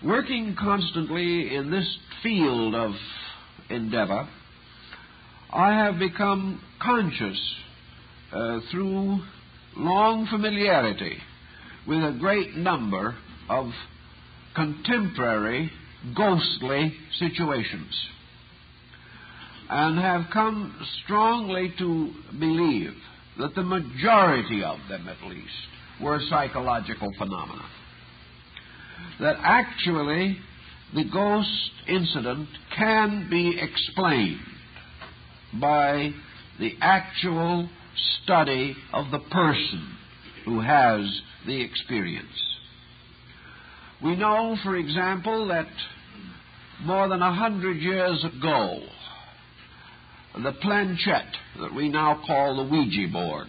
Working constantly in this field of endeavor, I have become conscious through long familiarity with a great number of contemporary ghostly situations, and have come strongly to believe that the majority of them, at least, were psychological phenomena. That actually the ghost incident can be explained by the actual study of the person who has the experience. We know, for example, that more than 100 years ago, the planchette, that we now call the Ouija board,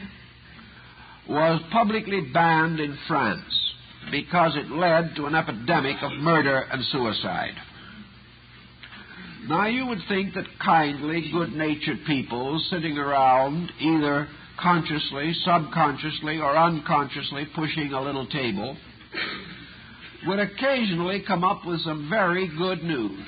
was publicly banned in France because it led to an epidemic of murder and suicide. Now, you would think that kindly, good-natured people sitting around, either consciously, subconsciously, or unconsciously pushing a little table, would occasionally come up with some very good news.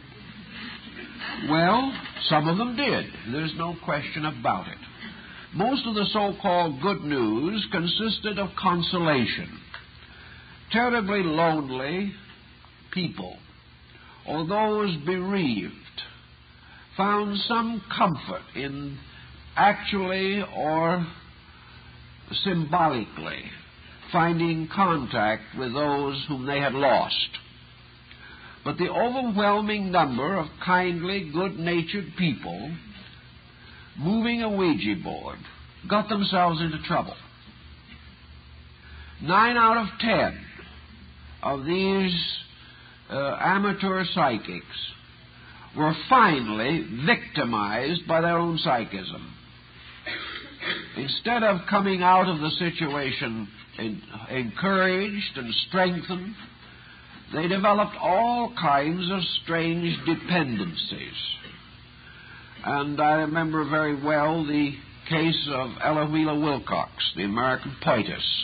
Well, some of them did. There's no question about it. Most of the so-called good news consisted of consolation. Terribly lonely people, or those bereaved, found some comfort in actually or symbolically finding contact with those whom they had lost. But the overwhelming number of kindly, good-natured people moving a Ouija board got themselves into trouble. 9 out of 10 of these amateur psychics were finally victimized by their own psychism. Instead of coming out of the situation encouraged and strengthened, they developed all kinds of strange dependencies. And I remember very well the case of Ella Wheeler Wilcox, the American poetess.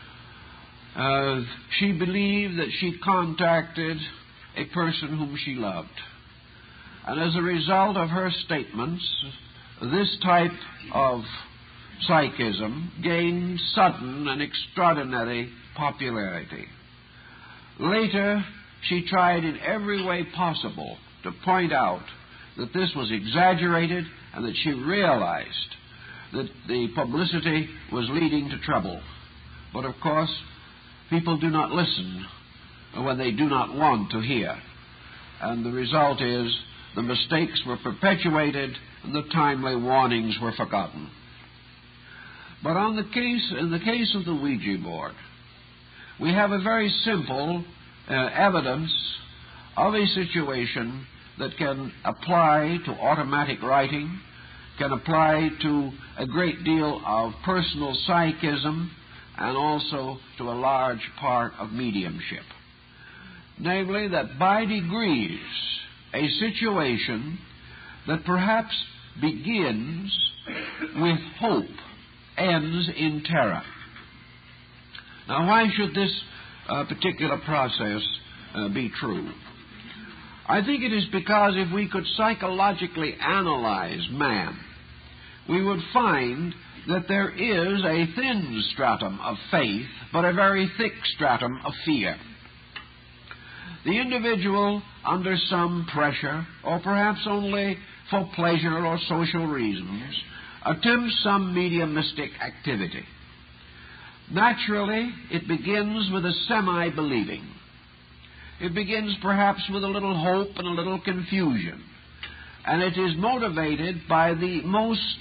She believed that she contacted a person whom she loved. And as a result of her statements, this type of psychism gained sudden and extraordinary popularity. Later, she tried in every way possible to point out that this was exaggerated and that she realized that the publicity was leading to trouble. But of course, people do not listen when they do not want to hear. And the result is the mistakes were perpetuated and the timely warnings were forgotten. But in the case of the Ouija board, we have a very simple evidence of a situation that can apply to automatic writing, can apply to a great deal of personal psychism, and also to a large part of mediumship. Namely, that by degrees, a situation that perhaps begins with hope ends in terror. Now, why should this particular process be true? I think it is because if we could psychologically analyze man, we would find that there is a thin stratum of faith, but a very thick stratum of fear. The individual, under some pressure, or perhaps only for pleasure or social reasons, attempts some mediumistic activity. Naturally, it begins with a semi-believing. It begins perhaps with a little hope and a little confusion. And it is motivated by the most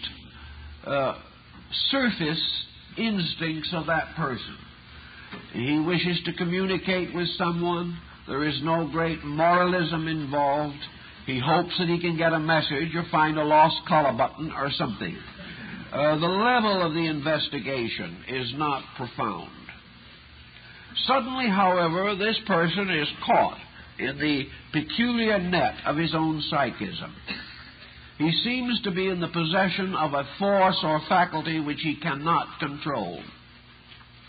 surface instincts of that person. He wishes to communicate with someone. There is no great moralism involved. He hopes that he can get a message or find a lost collar button or something. The level of the investigation is not profound. Suddenly, however, this person is caught in the peculiar net of his own psychism. He seems to be in the possession of a force or faculty which he cannot control.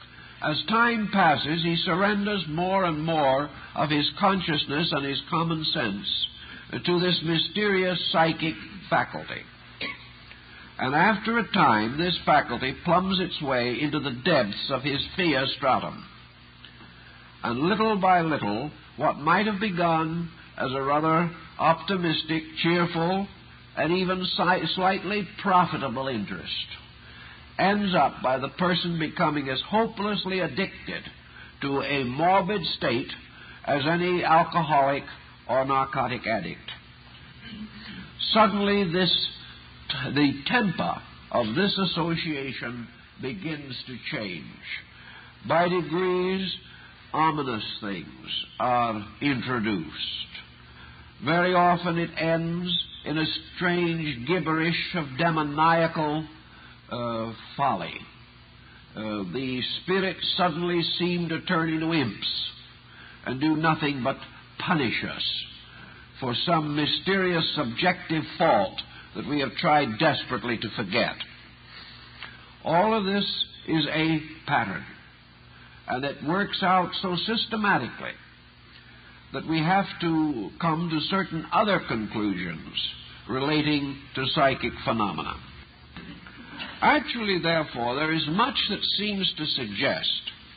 As time passes, he surrenders more and more of his consciousness and his common sense to this mysterious psychic faculty. And after a time, this faculty plumbs its way into the depths of his fear stratum. And little by little, what might have begun as a rather optimistic, cheerful, and even slightly profitable interest ends up by the person becoming as hopelessly addicted to a morbid state as any alcoholic or narcotic addict. Suddenly the temper of this association begins to change. By degrees, ominous things are introduced. Very often it ends in a strange gibberish of demoniacal folly. The spirits suddenly seem to turn into imps and do nothing but punish us for some mysterious subjective fault that we have tried desperately to forget. All of this is a pattern, and it works out so systematically that we have to come to certain other conclusions relating to psychic phenomena. Actually, therefore, there is much that seems to suggest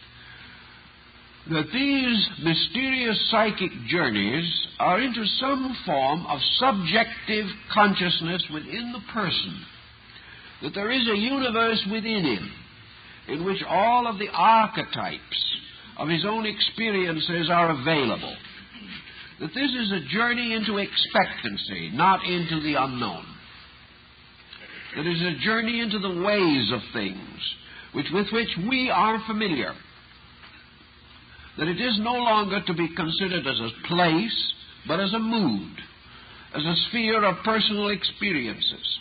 that these mysterious psychic journeys are into some form of subjective consciousness within the person, that there is a universe within him in which all of the archetypes of his own experiences are available, that this is a journey into expectancy, not into the unknown. It is a journey into the ways of things with which we are familiar. That it is no longer to be considered as a place, but as a mood, as a sphere of personal experiences.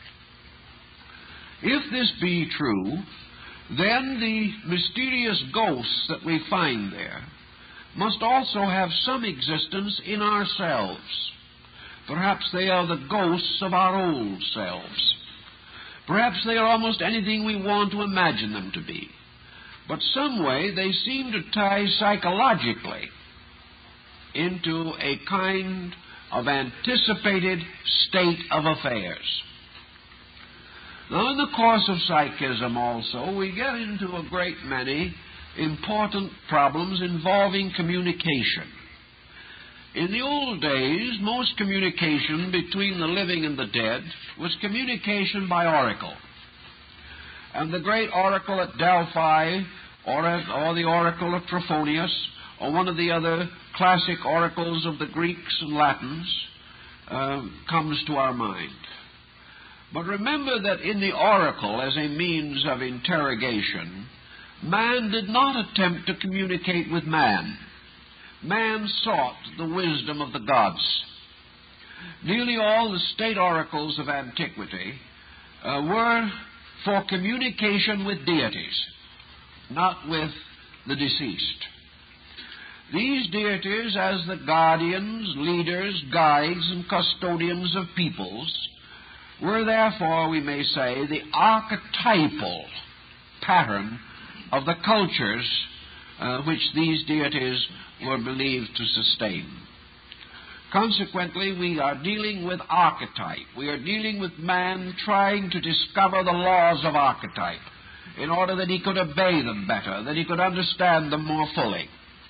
If this be true, then the mysterious ghosts that we find there must also have some existence in ourselves. Perhaps they are the ghosts of our old selves. Perhaps they are almost anything we want to imagine them to be. But some way they seem to tie psychologically into a kind of anticipated state of affairs. Now, in the course of psychism also, we get into a great many important problems involving communication. In the old days, most communication between the living and the dead was communication by oracle. And the great oracle at Delphi, or the oracle of Trophonius, or one of the other classic oracles of the Greeks and Latins, comes to our mind. But remember that in the oracle, as a means of interrogation, man did not attempt to communicate with man. Man sought the wisdom of the gods. Nearly all the state oracles of antiquity were for communication with deities, not with the deceased. These deities, as the guardians, leaders, guides, and custodians of peoples, were therefore, we may say, the archetypal pattern of the cultures which these deities were believed to sustain. Consequently, we are dealing with archetype. We are dealing with man trying to discover the laws of archetype in order that he could obey them better, that he could understand them more fully.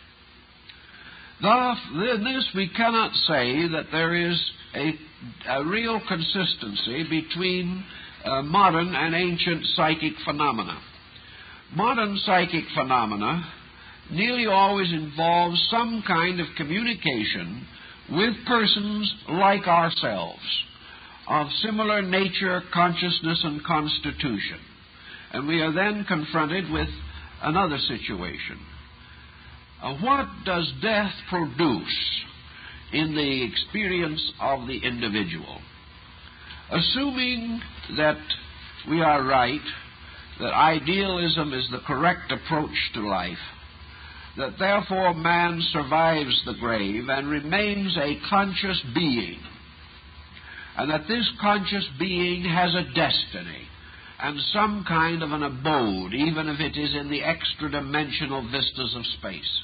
Thus, in this we cannot say that there is a real consistency between modern and ancient psychic phenomena. Modern psychic phenomena nearly always involve some kind of communication with persons like ourselves, of similar nature, consciousness, and constitution. And we are then confronted with another situation. What does death produce in the experience of the individual? Assuming that we are right, that idealism is the correct approach to life, that therefore man survives the grave and remains a conscious being, and that this conscious being has a destiny, and some kind of an abode, even if it is in the extra-dimensional vistas of space.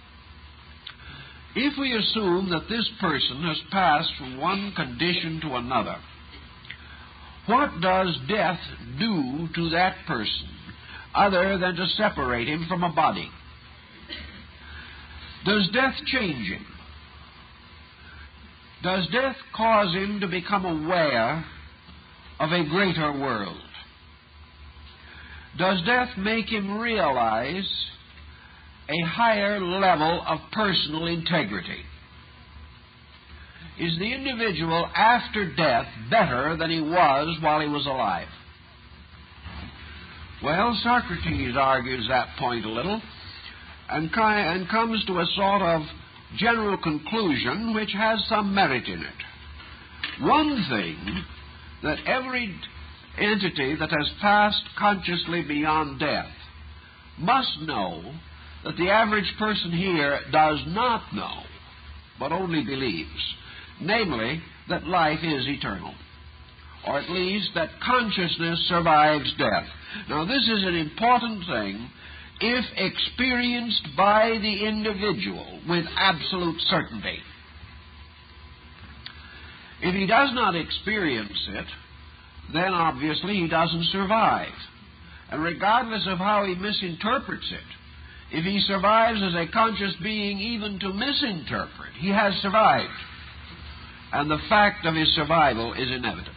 If we assume that this person has passed from one condition to another, what does death do to that person other than to separate him from a body? Does death change him? Does death cause him to become aware of a greater world? Does death make him realize a higher level of personal integrity? Is the individual after death better than he was while he was alive? Well, Socrates argues that point a little and comes to a sort of general conclusion which has some merit in it. One thing that every entity that has passed consciously beyond death must know that the average person here does not know, but only believes, namely, that life is eternal, or at least that consciousness survives death. Now, this is an important thing if experienced by the individual with absolute certainty. If he does not experience it, then obviously he doesn't survive. And regardless of how he misinterprets it, if he survives as a conscious being even to misinterpret, he has survived. And the fact of his survival is inevitable.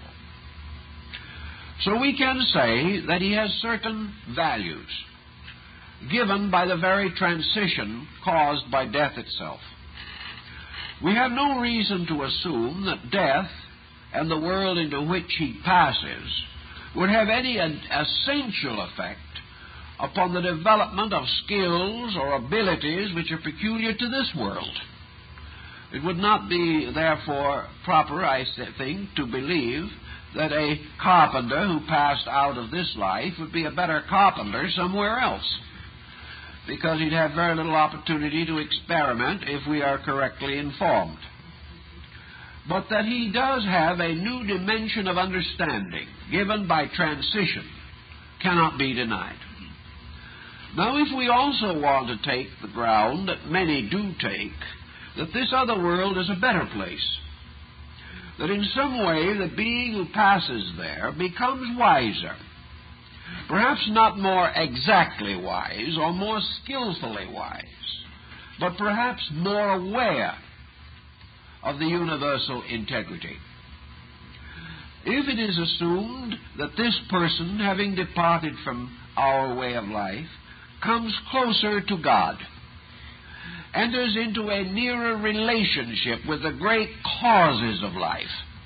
So we can say that he has certain values given by the very transition caused by death itself. We have no reason to assume that death and the world into which he passes would have any essential effect upon the development of skills or abilities which are peculiar to this world. It would not be, therefore, proper, I think, to believe that a carpenter who passed out of this life would be a better carpenter somewhere else, because he'd have very little opportunity to experiment if we are correctly informed. But that he does have a new dimension of understanding given by transition cannot be denied. Now, if we also want to take the ground that many do take, that this other world is a better place, that in some way the being who passes there becomes wiser, perhaps not more exactly wise or more skillfully wise, but perhaps more aware of the universal integrity. If it is assumed that this person, having departed from our way of life, comes closer to God, enters into a nearer relationship with the great causes of life,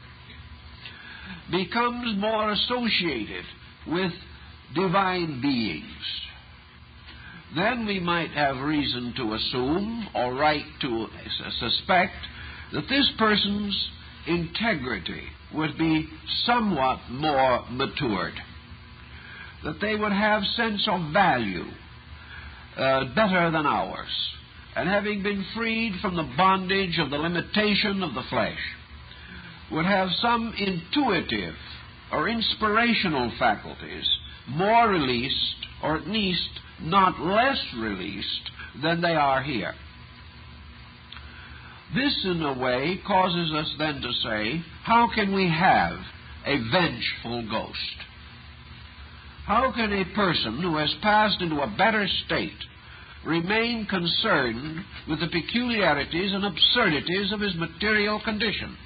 becomes more associated with divine beings, then we might have reason to assume, or right to suspect, that this person's integrity would be somewhat more matured, that they would have sense of value better than ours, and having been freed from the bondage of the limitation of the flesh, would have some intuitive or inspirational faculties more released, or at least not less released than they are here. This, in a way, causes us then to say, how can we have a vengeful ghost? How can a person who has passed into a better state remain concerned with the peculiarities and absurdities of his material condition?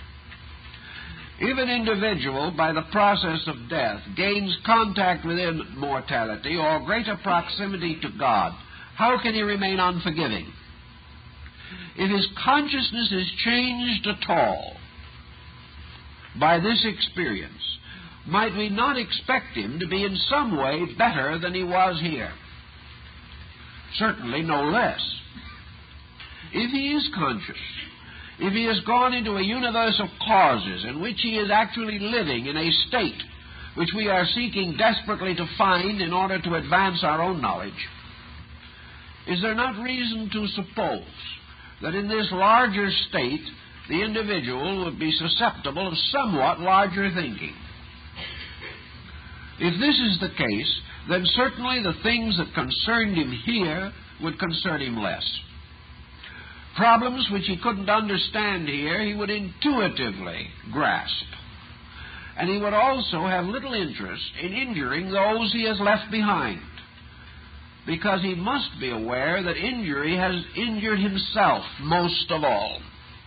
If an individual, by the process of death, gains contact with immortality or greater proximity to God, how can he remain unforgiving? If his consciousness is changed at all by this experience, might we not expect him to be in some way better than he was here? Certainly no less. If he is conscious, if he has gone into a universe of causes in which he is actually living in a state which we are seeking desperately to find in order to advance our own knowledge, is there not reason to suppose that in this larger state the individual would be susceptible of somewhat larger thinking? If this is the case, then certainly the things that concerned him here would concern him less. Problems which he couldn't understand here, he would intuitively grasp. And he would also have little interest in injuring those he has left behind, because he must be aware that injury has injured himself most of all.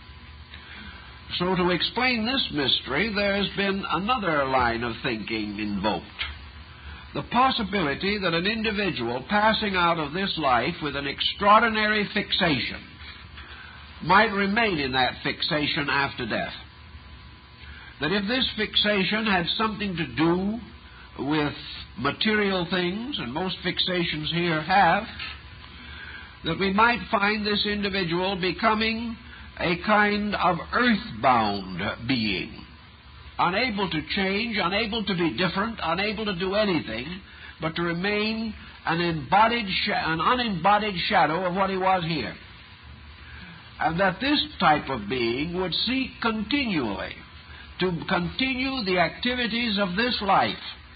So to explain this mystery, there has been another line of thinking invoked. The possibility that an individual passing out of this life with an extraordinary fixation might remain in that fixation after death. That if this fixation had something to do with material things, and most fixations here have, that we might find this individual becoming a kind of earthbound being, unable to change, unable to be different, unable to do anything but to remain an unembodied shadow of what he was here. And that this type of being would seek continually to continue the activities of this life,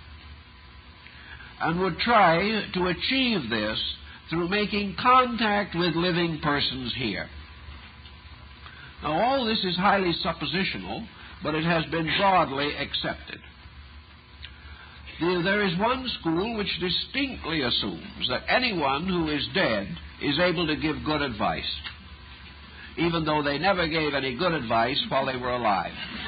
and would try to achieve this through making contact with living persons here. Now, all this is highly suppositional, but it has been broadly accepted. There is one school which distinctly assumes that anyone who is dead is able to give good advice, even though they never gave any good advice while they were alive.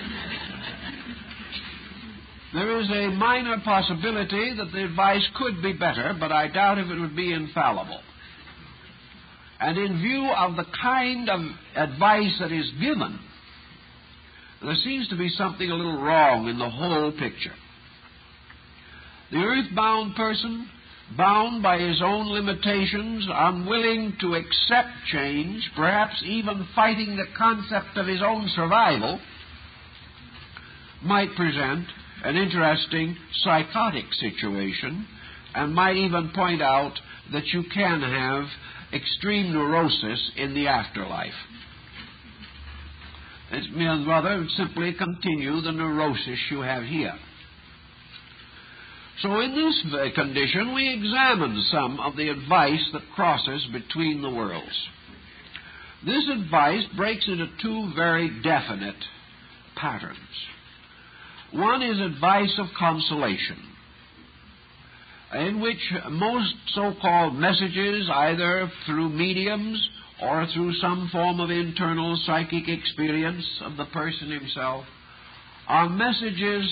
There is a minor possibility that the advice could be better, but I doubt if it would be infallible. And in view of the kind of advice that is given, there seems to be something a little wrong in the whole picture. The earthbound person, bound by his own limitations, unwilling to accept change, perhaps even fighting the concept of his own survival, might present an interesting psychotic situation, and might even point out that you can have extreme neurosis in the afterlife. It's rather simply continue the neurosis you have here. So in this condition, we examine some of the advice that crosses between the worlds. This advice breaks into two very definite patterns. One is advice of consolation, in which most so-called messages, either through mediums or through some form of internal psychic experience of the person himself, are messages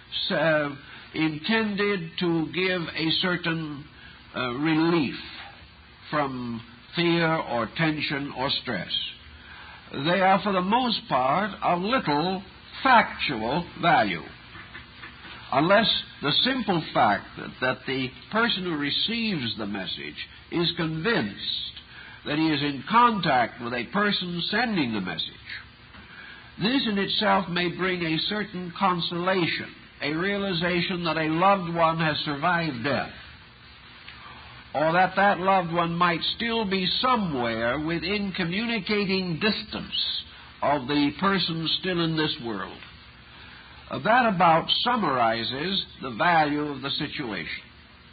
intended to give a certain relief from fear or tension or stress. They are, for the most part, of little factual value, unless the simple fact that the person who receives the message is convinced that he is in contact with a person sending the message. This in itself may bring a certain consolation, a realization that a loved one has survived death, or that that loved one might still be somewhere within communicating distance of the person still in this world. That about summarizes the value of the situation.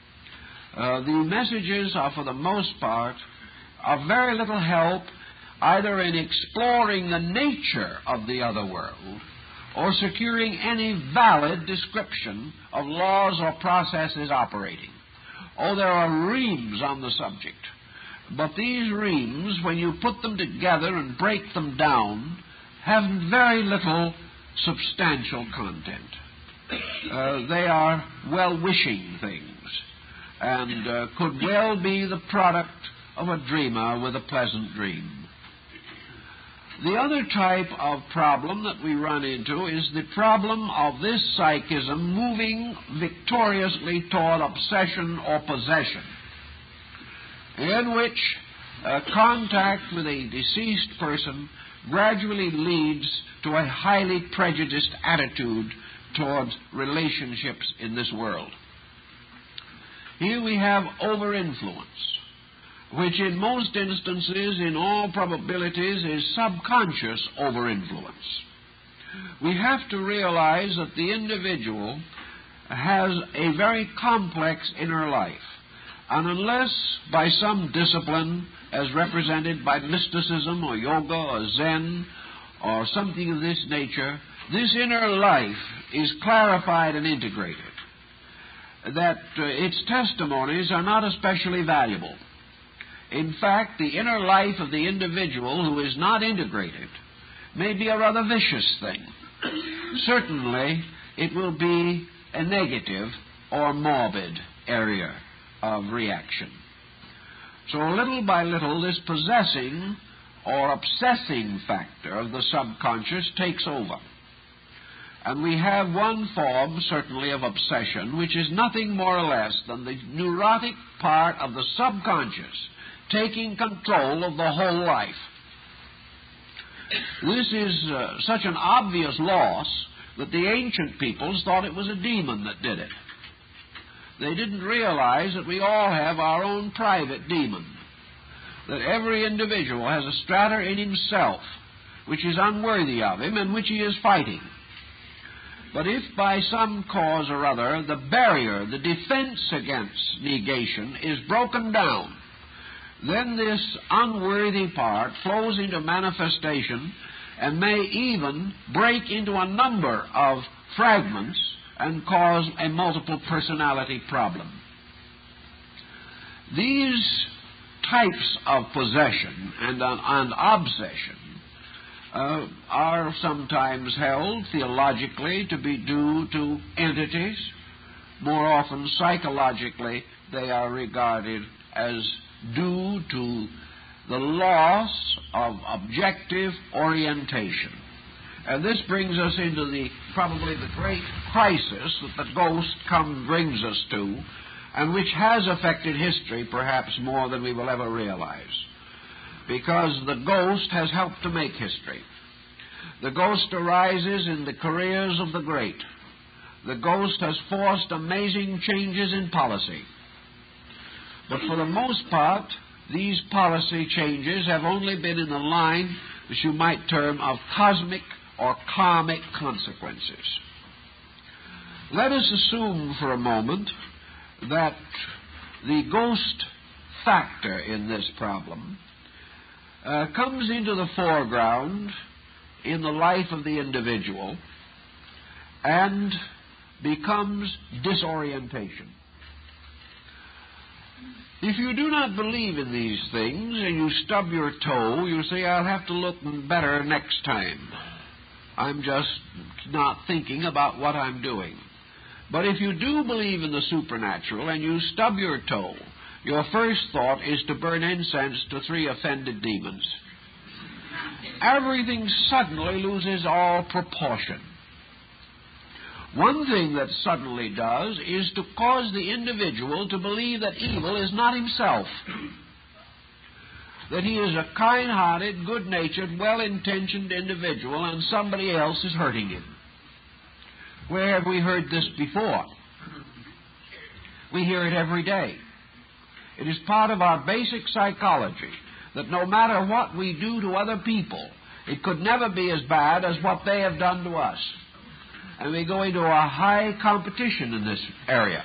The messages are, for the most part, of very little help either in exploring the nature of the other world or securing any valid description of laws or processes operating. Oh, there are reams on the subject. But these reams, when you put them together and break them down, have very little substantial content. They are well-wishing things, and could well be the product of a dreamer with a pleasant dream. The other type of problem that we run into is the problem of this psychism moving victoriously toward obsession or possession, in which contact with a deceased person gradually leads to a highly prejudiced attitude towards relationships in this world. Here we have over-influence, which in most instances, in all probabilities, is subconscious over-influence. We have to realize that the individual has a very complex inner life. And unless by some discipline, as represented by mysticism or yoga or Zen or something of this nature, this inner life is clarified and integrated, that its testimonies are not especially valuable. In fact, the inner life of the individual who is not integrated may be a rather vicious thing. Certainly, it will be a negative or morbid area of reaction. So little by little, this possessing or obsessing factor of the subconscious takes over. And we have one form, certainly, of obsession, which is nothing more or less than the neurotic part of the subconscious taking control of the whole life. This is such an obvious loss that the ancient peoples thought it was a demon that did it. They didn't realize that we all have our own private demon, that every individual has a strata in himself which is unworthy of him and which he is fighting. But if by some cause or other the barrier, the defense against negation is broken down, then this unworthy part flows into manifestation and may even break into a number of fragments and cause a multiple personality problem. These types of possession and obsession are sometimes held theologically to be due to entities. More often psychologically they are regarded as due to the loss of objective orientation. And this brings us into probably the great crisis that the ghost brings us to, and which has affected history perhaps more than we will ever realize. Because the ghost has helped to make history. The ghost arises in the careers of the great. The ghost has forced amazing changes in policy. But for the most part, these policy changes have only been in the line, which you might term, of cosmic or karmic consequences. Let us assume for a moment that the ghost factor in this problem comes into the foreground in the life of the individual and becomes disorientation. If you do not believe in these things and you stub your toe, you say, I'll have to look better next time. I'm just not thinking about what I'm doing. But if you do believe in the supernatural and you stub your toe, your first thought is to burn incense to 3 offended demons. Everything suddenly loses all proportion. One thing that suddenly does is to cause the individual to believe that evil is not himself, that he is a kind-hearted, good-natured, well-intentioned individual and somebody else is hurting him. Where have we heard this before? We hear it every day. It is part of our basic psychology that no matter what we do to other people, it could never be as bad as what they have done to us. And we go into a high competition in this area.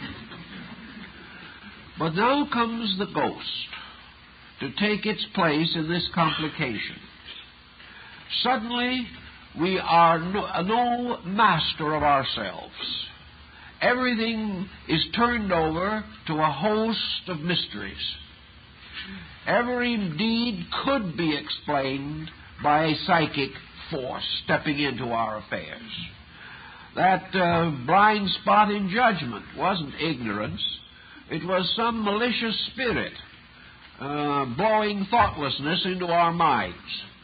But now comes the ghost to take its place in this complication. Suddenly, we are no master of ourselves. Everything is turned over to a host of mysteries. Every deed could be explained by a psychic force stepping into our affairs. That blind spot in judgment wasn't ignorance. It was some malicious spirit blowing thoughtlessness into our minds.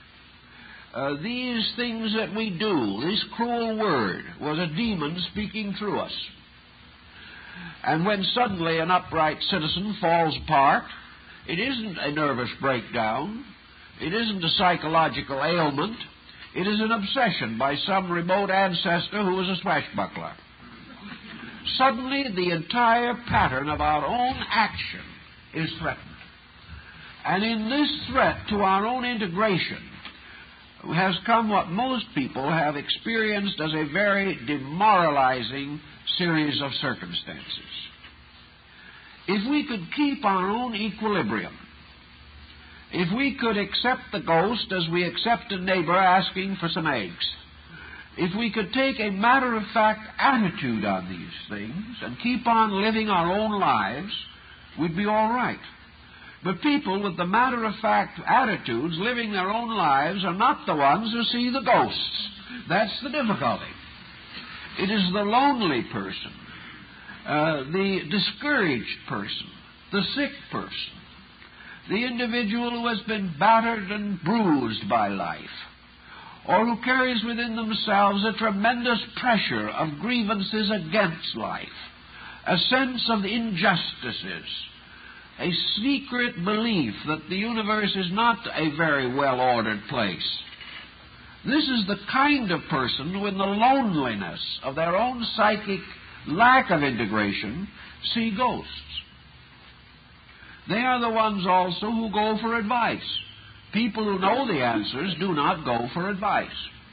These things that we do, this cruel word, was a demon speaking through us. And when suddenly an upright citizen falls apart, it isn't a nervous breakdown. It isn't a psychological ailment. It is an obsession by some remote ancestor who was a swashbuckler. Suddenly, the entire pattern of our own action is threatened. And in this threat to our own integration, has come what most people have experienced as a very demoralizing series of circumstances. If we could keep our own equilibrium, if we could accept the ghost as we accept a neighbor asking for some eggs, if we could take a matter-of-fact attitude on these things and keep on living our own lives, we'd be all right. But people with the matter-of-fact attitudes living their own lives are not the ones who see the ghosts. That's the difficulty. It is the lonely person, the discouraged person, the sick person, the individual who has been battered and bruised by life, or who carries within themselves a tremendous pressure of grievances against life, a sense of injustices, a secret belief that the universe is not a very well-ordered place. This is the kind of person who, in the loneliness of their own psychic lack of integration, see ghosts. They are the ones also who go for advice. People who know the answers do not go for advice.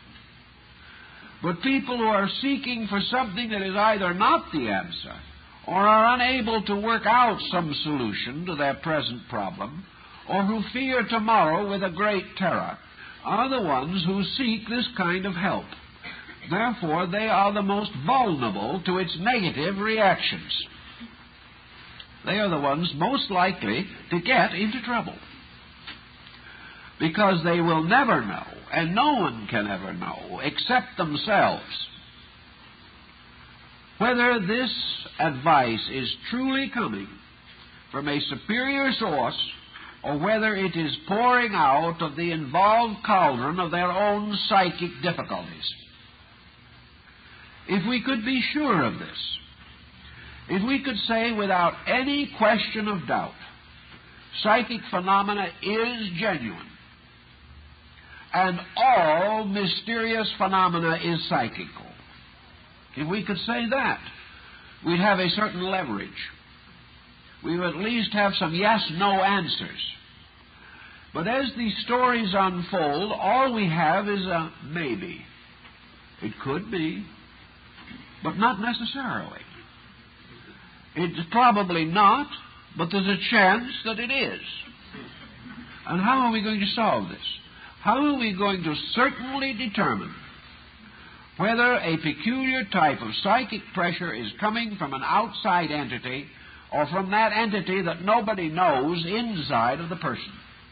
But people who are seeking for something that is either not the answer or are unable to work out some solution to their present problem, or who fear tomorrow with a great terror, are the ones who seek this kind of help. Therefore, they are the most vulnerable to its negative reactions. They are the ones most likely to get into trouble, because they will never know, and no one can ever know, except themselves, whether this advice is truly coming from a superior source or whether it is pouring out of the involved cauldron of their own psychic difficulties. If we could be sure of this, if we could say without any question of doubt, psychic phenomena is genuine, and all mysterious phenomena is psychical, if we could say that, we'd have a certain leverage. We would at least have some yes-no answers. But as these stories unfold, all we have is a maybe. It could be, but not necessarily. It's probably not, but there's a chance that it is. And how are we going to solve this? How are we going to certainly determine whether a peculiar type of psychic pressure is coming from an outside entity or from that entity that nobody knows inside of the person?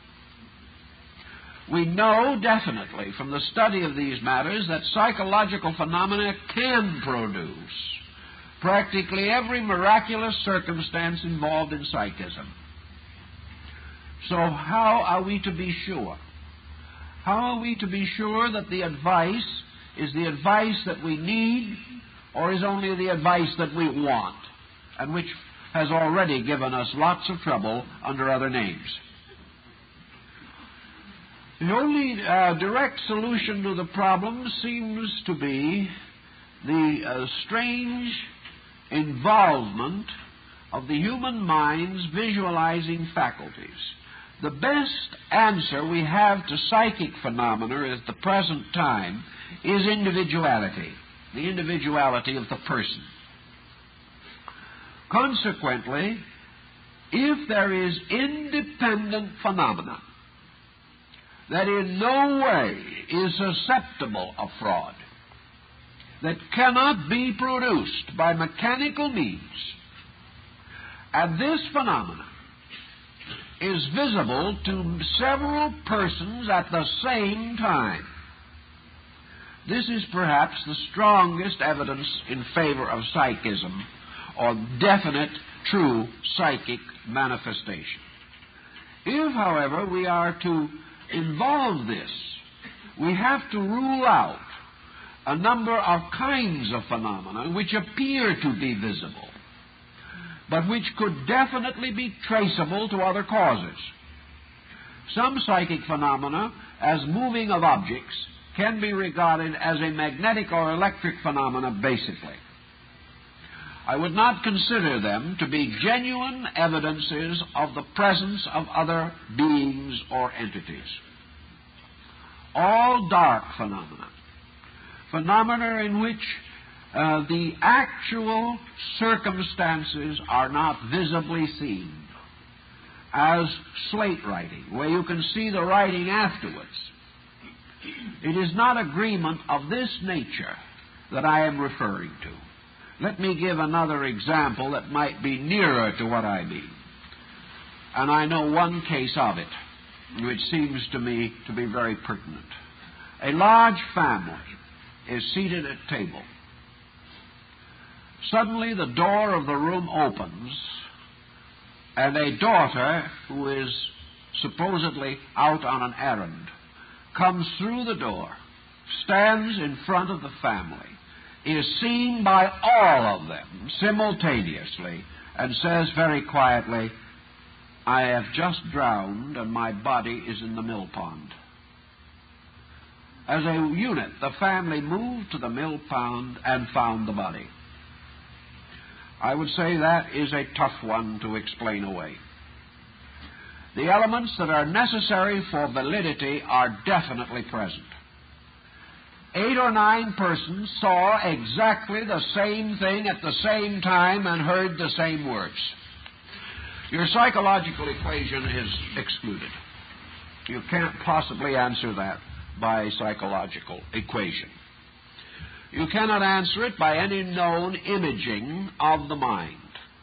We know definitely from the study of these matters that psychological phenomena can produce practically every miraculous circumstance involved in psychism. So how are we to be sure? How are we to be sure that the advice is the advice that we need, or is only the advice that we want, and which has already given us lots of trouble under other names? The only direct solution to the problem seems to be the strange involvement of the human mind's visualizing faculties. The best answer we have to psychic phenomena at the present time is individuality, the individuality of the person. Consequently, if there is independent phenomena that in no way is susceptible of fraud, that cannot be produced by mechanical means, and this phenomena is visible to several persons at the same time, this is perhaps the strongest evidence in favor of psychism, or definite, true psychic manifestation. If, however, we are to involve this, we have to rule out a number of kinds of phenomena which appear to be visible, but which could definitely be traceable to other causes. Some psychic phenomena, as moving of objects, can be regarded as a magnetic or electric phenomena basically. I would not consider them to be genuine evidences of the presence of other beings or entities. all dark phenomena, phenomena in which the actual circumstances are not visibly seen, as slate writing, where you can see the writing afterwards. It is not agreement of this nature that I am referring to. Let me give another example that might be nearer to what I mean. And I know one case of it, which seems to me to be very pertinent. A large family is seated at table. Suddenly the door of the room opens, and a daughter who is supposedly out on an errand comes through the door, stands in front of the family, is seen by all of them simultaneously, and says very quietly, "I have just drowned and my body is in the mill pond." As a unit, the family moved to the mill pond and found the body. I would say that is a tough one to explain away. The elements that are necessary for validity are definitely present. 8 or 9 persons saw exactly the same thing at the same time and heard the same words. Your psychological equation is excluded. You can't possibly answer that by psychological equation. You cannot answer it by any known imaging of the mind.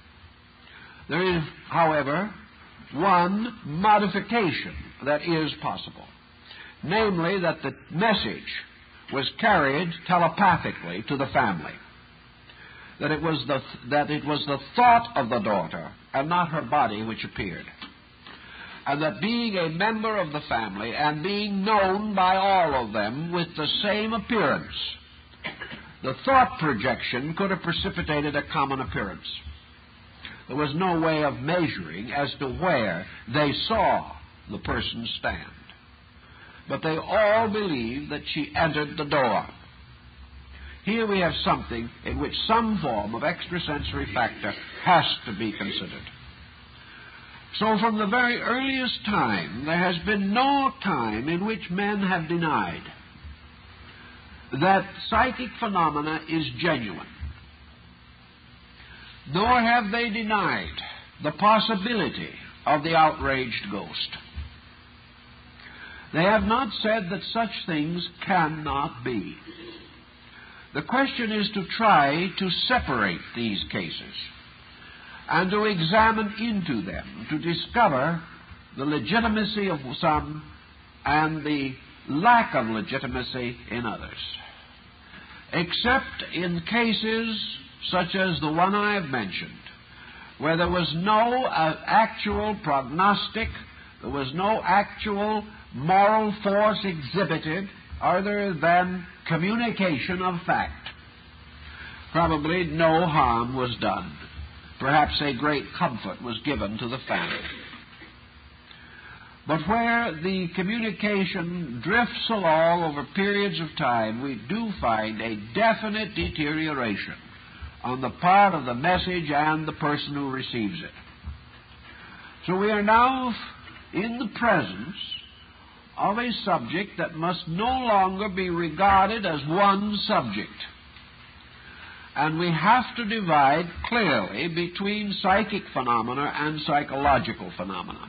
There is, however, one modification that is possible, namely that the message was carried telepathically to the family, that it was the thought of the daughter and not her body which appeared, and that being a member of the family and being known by all of them with the same appearance, the thought projection could have precipitated a common appearance. There was no way of measuring as to where they saw the person stand. But they all believed that she entered the door. Here we have something in which some form of extrasensory factor has to be considered. So from the very earliest time, there has been no time in which men have denied that psychic phenomena is genuine. Nor have they denied the possibility of the outraged ghost. They have not said that such things cannot be. The question is to try to separate these cases and to examine into them, to discover the legitimacy of some and the lack of legitimacy in others. Except in cases such as the one I have mentioned, where there was no actual prognostic, there was no actual moral force exhibited other than communication of fact. Probably no harm was done. Perhaps a great comfort was given to the family. But where the communication drifts along over periods of time, we do find a definite deterioration on the part of the message and the person who receives it. So we are now in the presence of a subject that must no longer be regarded as one subject. And we have to divide clearly between psychic phenomena and psychological phenomena.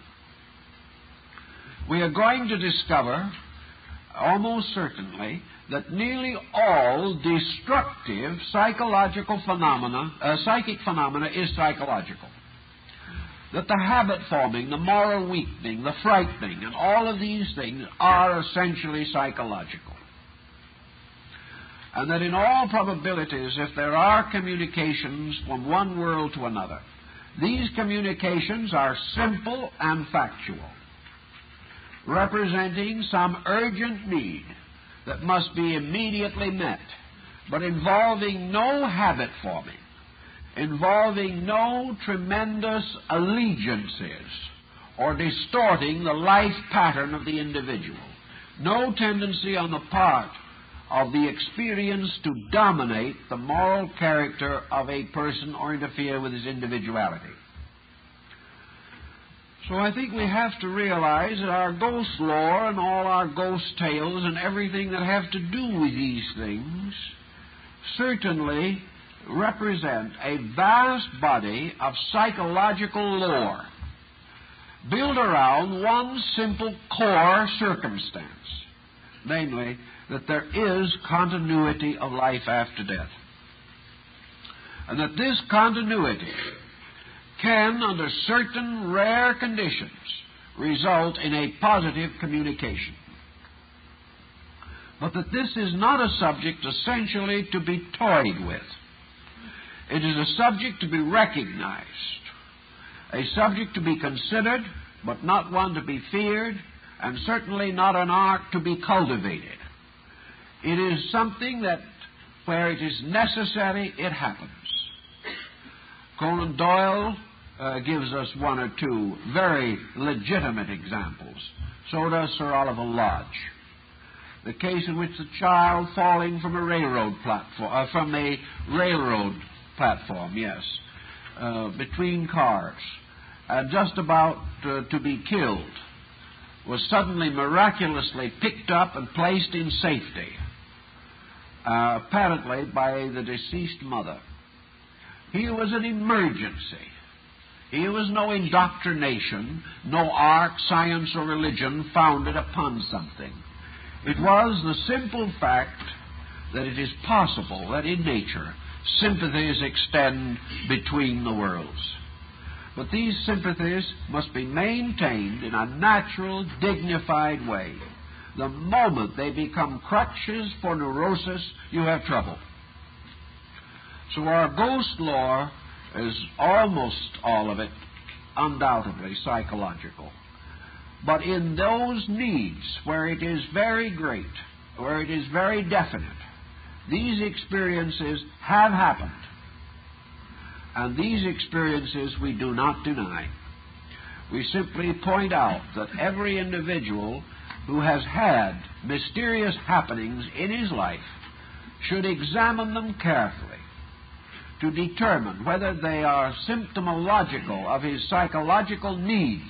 We are going to discover, almost certainly, that nearly all destructive psychic phenomena is psychological. That the habit forming, the moral weakening, the frightening, and all of these things are essentially psychological. And that in all probabilities, if there are communications from one world to another, these communications are simple and factual, representing some urgent need that must be immediately met, but involving no habit forming, involving no tremendous allegiances or distorting the life pattern of the individual, no tendency on the part of the experience to dominate the moral character of a person or interfere with his individuality. So I think we have to realize that our ghost lore and all our ghost tales and everything that have to do with these things certainly represent a vast body of psychological lore built around one simple core circumstance, namely that there is continuity of life after death. And that this continuity can, under certain rare conditions, result in a positive communication. But that this is not a subject essentially to be toyed with. It is a subject to be recognized, a subject to be considered, but not one to be feared, and certainly not an art to be cultivated. It is something that, where it is necessary, it happens. Conan Doyle gives us one or two very legitimate examples. So does Sir Oliver Lodge. The case in which the child falling from a railroad platform, between cars, just about to be killed, was suddenly miraculously picked up and placed in safety, apparently by the deceased mother. Here was an emergency. Here was no indoctrination, no art, science, or religion founded upon something. It was the simple fact that it is possible that in nature sympathies extend between the worlds. But these sympathies must be maintained in a natural, dignified way. The moment they become crutches for neurosis, you have trouble. So our ghost lore is almost all of it undoubtedly psychological. But in those needs where it is very great, where it is very definite, these experiences have happened. And these experiences we do not deny. We simply point out that every individual who has had mysterious happenings in his life should examine them carefully to determine whether they are symptomological of his psychological needs.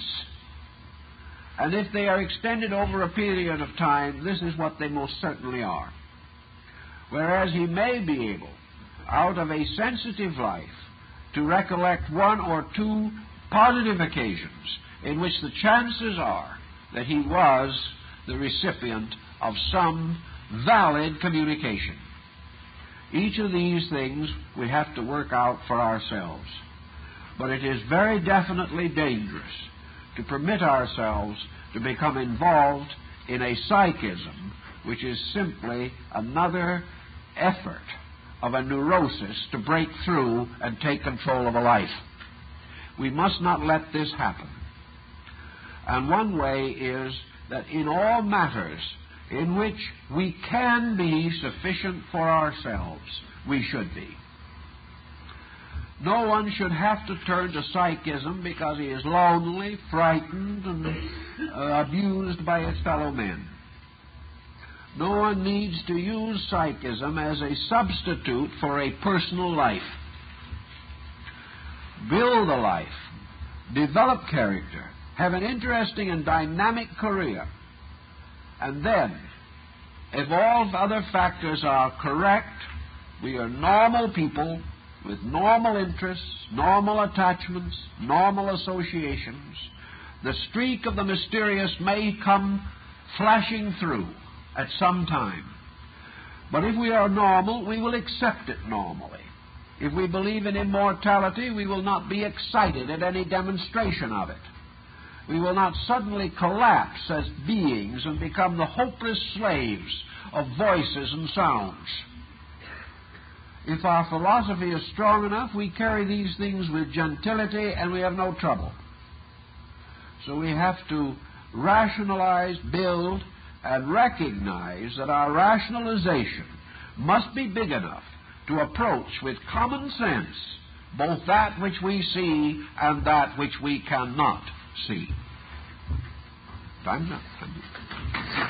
And if they are extended over a period of time, this is what they most certainly are. Whereas he may be able, out of a sensitive life, to recollect one or two positive occasions in which the chances are that he was the recipient of some valid communication. Each of these things we have to work out for ourselves. But it is very definitely dangerous to permit ourselves to become involved in a psychism which is simply another effort of a neurosis to break through and take control of a life. We must not let this happen. And one way is that in all matters in which we can be sufficient for ourselves, we should be. No one should have to turn to psychism because he is lonely, frightened, and abused by his fellow men. No one needs to use psychism as a substitute for a personal life. Build a life, develop character, have an interesting and dynamic career, and then, if all other factors are correct, we are normal people with normal interests, normal attachments, normal associations. The streak of the mysterious may come flashing through at some time. But if we are normal, we will accept it normally. If we believe in immortality, we will not be excited at any demonstration of it. We will not suddenly collapse as beings and become the hopeless slaves of voices and sounds. If our philosophy is strong enough, we carry these things with gentility and we have no trouble. So we have to rationalize, build, and recognize that our rationalization must be big enough to approach with common sense both that which we see and that which we cannot see. Time's up.